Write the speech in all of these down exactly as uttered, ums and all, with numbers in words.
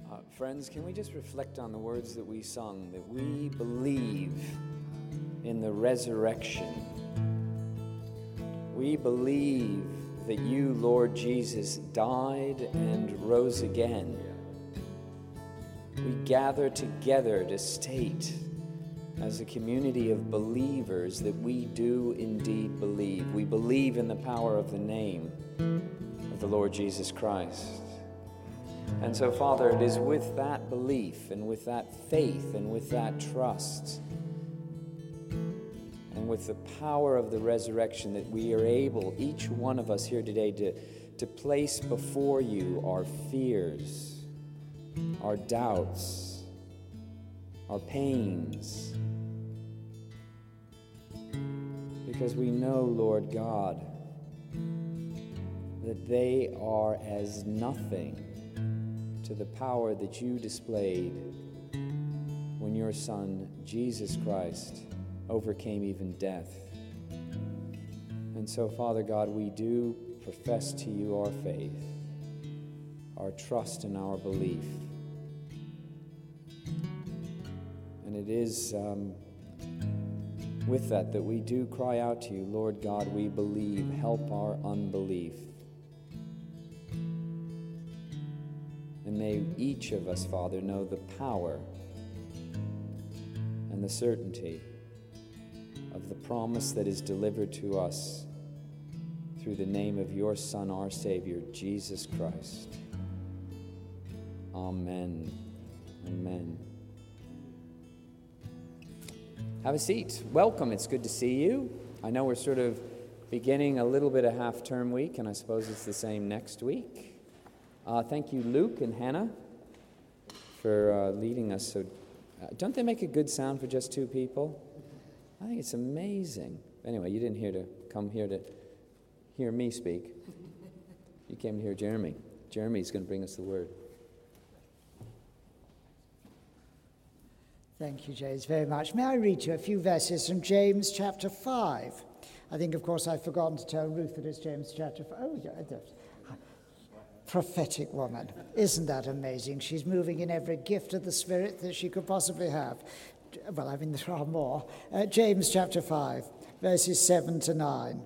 Uh, friends, can we just reflect on the words that we sung, that we believe in the resurrection. We believe that you, Lord Jesus, died and rose again. We gather together to state, as a community of believers, that we do indeed believe. We believe in the power of the name of the Lord Jesus Christ. And so, Father, it is with that belief and with that faith and with that trust and with the power of the resurrection that we are able, each one of us here today, to, to place before you our fears, our doubts, our pains. Because we know, Lord God, that they are as nothing to the power that you displayed when your Son, Jesus Christ, overcame even death. And so, Father God, we do profess to you our faith, our trust and our belief. And it is um, with that that we do cry out to you, Lord God, we believe, help our unbelief. And may each of us, Father, know the power and the certainty of the promise that is delivered to us through the name of your Son, our Savior, Jesus Christ. Amen. Amen. Have a seat. Welcome. It's good to see you. I know we're sort of beginning a little bit of half-term week, and I suppose it's the same next week. Uh, thank you, Luke and Hannah, for uh, leading us. So, uh, don't they make a good sound for just two people? I think it's amazing. Anyway, you didn't hear to come here to hear me speak. You came to hear Jeremy. Jeremy's going to bring us the word. Thank you, James, very much. May I read you a few verses from James chapter five? I think, of course, I've forgotten to tell Ruth that it's James chapter five. Oh, yeah, prophetic woman. Isn't that amazing? She's moving in every gift of the Spirit that she could possibly have. Well, I mean, there are more. Uh, James chapter five, verses seven to nine.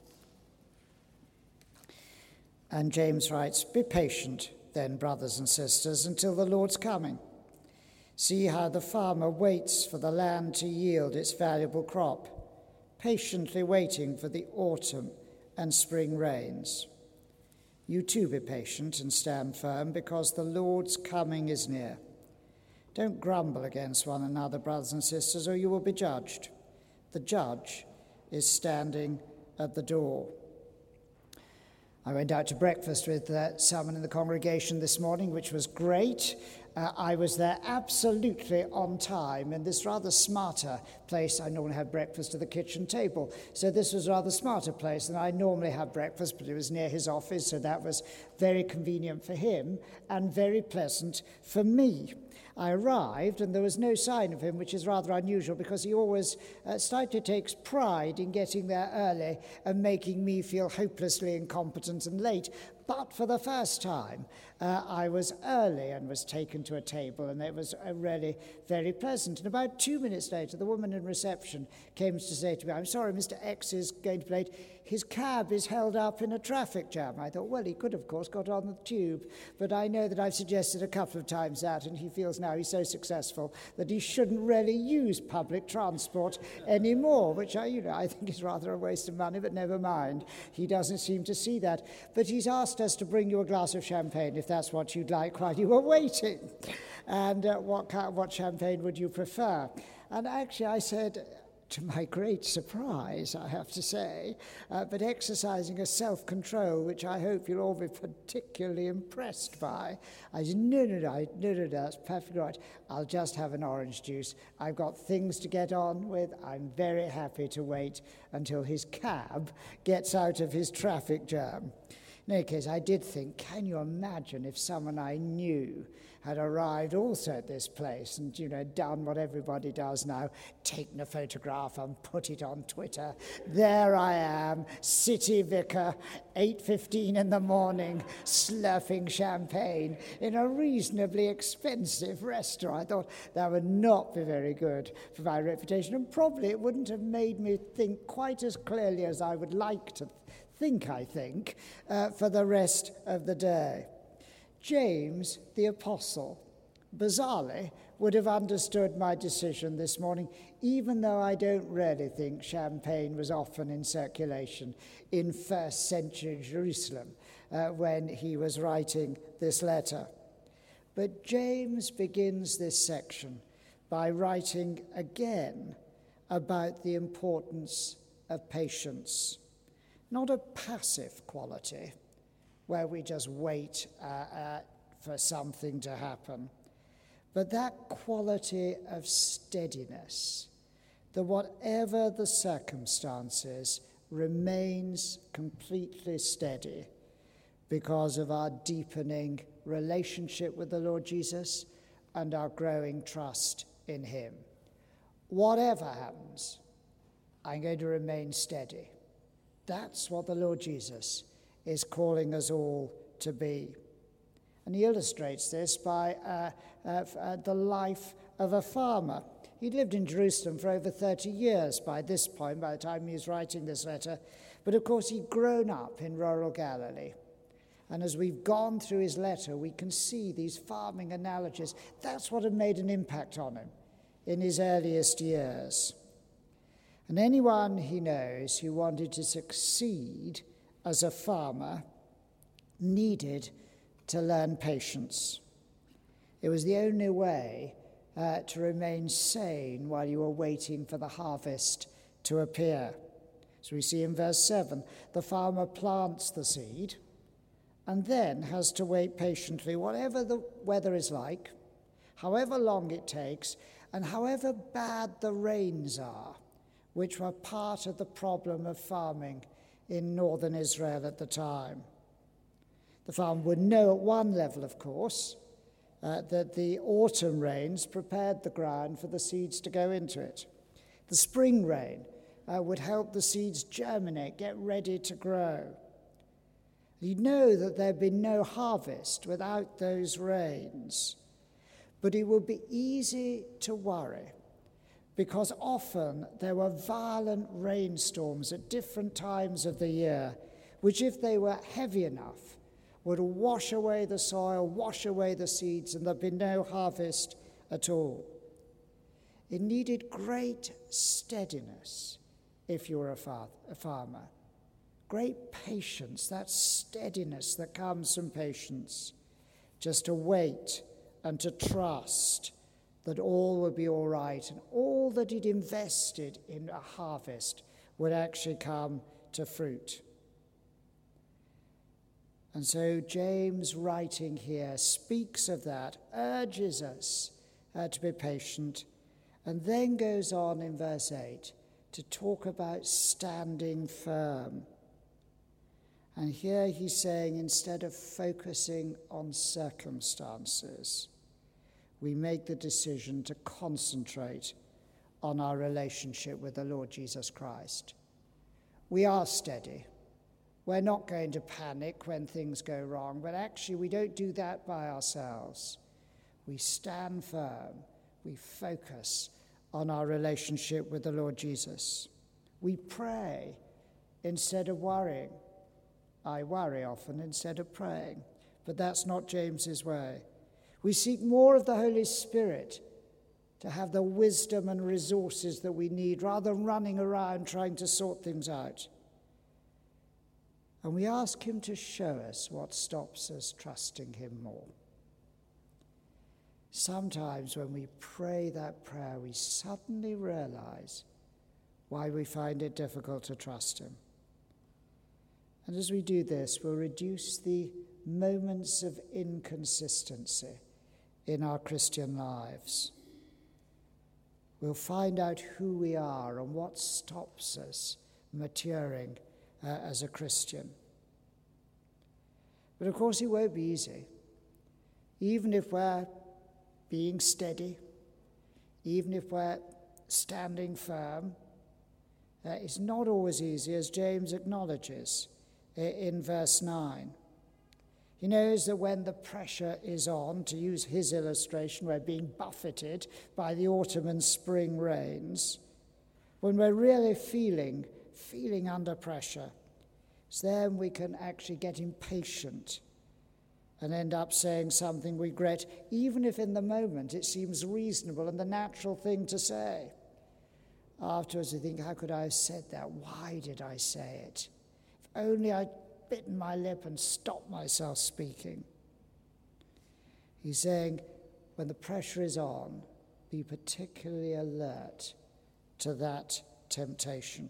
And James writes, "Be patient, then, brothers and sisters, until the Lord's coming. See how the farmer waits for the land to yield its valuable crop, patiently waiting for the autumn and spring rains. You too be patient and stand firm, because the Lord's coming is near. Don't grumble against one another, brothers and sisters, or you will be judged. The judge is standing at the door." I went out to breakfast with uh, someone in the congregation this morning, which was great. Uh, I was there absolutely on time in this rather smarter place. I normally have breakfast at the kitchen table. So this was a rather smarter place than I normally have breakfast, but it was near his office, so that was very convenient for him and very pleasant for me. I arrived and there was no sign of him, which is rather unusual because he always uh, slightly takes pride in getting there early and making me feel hopelessly incompetent and late. But for the first time, uh, I was early and was taken to a table, and it was uh, really very pleasant. And about two minutes later, the woman in reception came to say to me, "I'm sorry, Mister X is going to be late. His cab is held up in a traffic jam." I thought, well, he could, of course, got on the tube. But I know that I've suggested a couple of times that, and he feels now he's so successful that he shouldn't really use public transport anymore, which I, you know, I think is rather a waste of money, but never mind. He doesn't seem to see that. But he's asked us to bring you a glass of champagne, if that's what you'd like, while you were waiting. And uh, what, kind, what champagne would you prefer? And actually I said, to my great surprise, I have to say, uh, but exercising a self-control, which I hope you'll all be particularly impressed by. I said, no, no, no, no, no, no, that's perfectly right. I'll just have an orange juice. I've got things to get on with. I'm very happy to wait until his cab gets out of his traffic jam. In any case, I did think, can you imagine if someone I knew had arrived also at this place and, you know, done what everybody does now, taken a photograph and put it on Twitter. There I am, city vicar, eight fifteen in the morning, slurping champagne in a reasonably expensive restaurant. I thought that would not be very good for my reputation, and probably it wouldn't have made me think quite as clearly as I would like to think, I think, uh, for the rest of the day. James, the apostle, bizarrely, would have understood my decision this morning, even though I don't really think champagne was often in circulation in first century Jerusalem uh, when he was writing this letter. But James begins this section by writing again about the importance of patience. Not a passive quality where we just wait uh, uh, for something to happen, but that quality of steadiness, that whatever the circumstances remains completely steady because of our deepening relationship with the Lord Jesus and our growing trust in him. Whatever happens, I'm going to remain steady. That's what the Lord Jesus is calling us all to be. And he illustrates this by uh, uh, uh, the life of a farmer. He'd lived in Jerusalem for over thirty years by this point, by the time he was writing this letter. But of course, he'd grown up in rural Galilee. And as we've gone through his letter, we can see these farming analogies. That's what had made an impact on him in his earliest years. And anyone he knows who wanted to succeed as a farmer needed to learn patience. It was the only way uh, to remain sane while you were waiting for the harvest to appear. So we see in verse seven, the farmer plants the seed and then has to wait patiently, whatever the weather is like, however long it takes, and however bad the rains are, which were part of the problem of farming in northern Israel at the time. The farmer would know at one level, of course, uh, that the autumn rains prepared the ground for the seeds to go into it. The spring rain uh, would help the seeds germinate, get ready to grow. He'd know that there'd be no harvest without those rains. But it would be easy to worry, because often there were violent rainstorms at different times of the year, which, if they were heavy enough, would wash away the soil, wash away the seeds, and there'd be no harvest at all. It needed great steadiness if you were a, far- a farmer. Great patience, that steadiness that comes from patience, just to wait and to trust that all would be all right, and all that he'd invested in a harvest would actually come to fruit. And so James, writing here, speaks of that, urges us uh, to be patient, and then goes on in verse eight to talk about standing firm. And here he's saying, instead of focusing on circumstances, we make the decision to concentrate on our relationship with the Lord Jesus Christ. We are steady. We're not going to panic when things go wrong, but actually we don't do that by ourselves. We stand firm. We focus on our relationship with the Lord Jesus. We pray instead of worrying. I worry often instead of praying, but that's not James's way. We seek more of the Holy Spirit to have the wisdom and resources that we need, rather than running around trying to sort things out. And we ask him to show us what stops us trusting him more. Sometimes when we pray that prayer, we suddenly realize why we find it difficult to trust him. And as we do this, we'll reduce the moments of inconsistency in our Christian lives. We'll find out who we are and what stops us maturing uh, as a Christian. But of course, it won't be easy. Even if we're being steady, even if we're standing firm, uh, it's not always easy, as James acknowledges in verse nine. He knows that when the pressure is on, to use his illustration, we're being buffeted by the autumn and spring rains, when we're really feeling, feeling under pressure, it's then we can actually get impatient and end up saying something we regret, even if in the moment it seems reasonable and the natural thing to say. Afterwards, we think, how could I have said that? Why did I say it? If only I'd bitten my lip and stopped myself speaking. He's saying, when the pressure is on, be particularly alert to that temptation.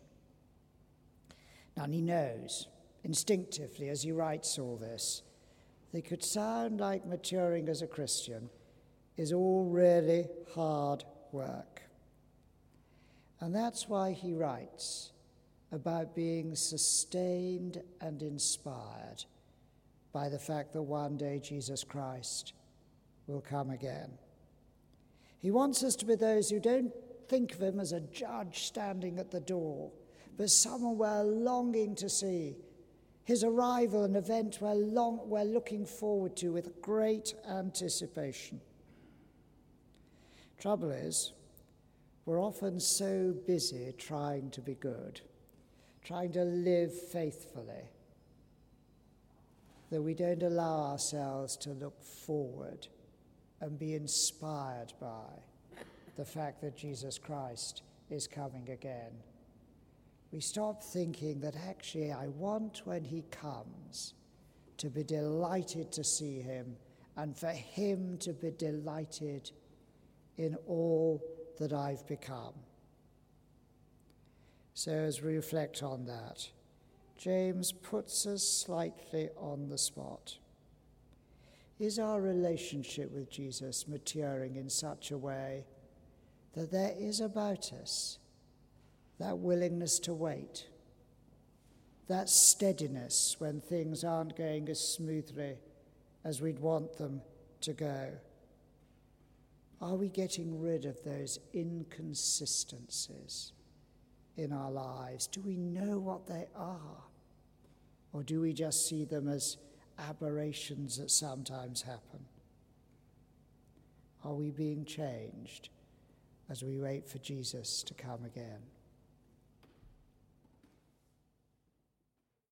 Now, and he knows instinctively as he writes all this, they could sound like maturing as a Christian is all really hard work. And that's why he writes about being sustained and inspired by the fact that one day Jesus Christ will come again. He wants us to be those who don't think of him as a judge standing at the door, but someone we're longing to see. His arrival, an event we're, long, we're looking forward to with great anticipation. Trouble is, we're often so busy trying to be good, trying to live faithfully, that we don't allow ourselves to look forward and be inspired by the fact that Jesus Christ is coming again. We stop thinking that actually I want, when he comes, to be delighted to see him and for him to be delighted in all that I've become. So as we reflect on that, James puts us slightly on the spot. Is our relationship with Jesus maturing in such a way that there is about us that willingness to wait, that steadiness when things aren't going as smoothly as we'd want them to go? Are we getting rid of those inconsistencies in our lives? Do we know what they are? Or do we just see them as aberrations that sometimes happen? Are we being changed as we wait for Jesus to come again?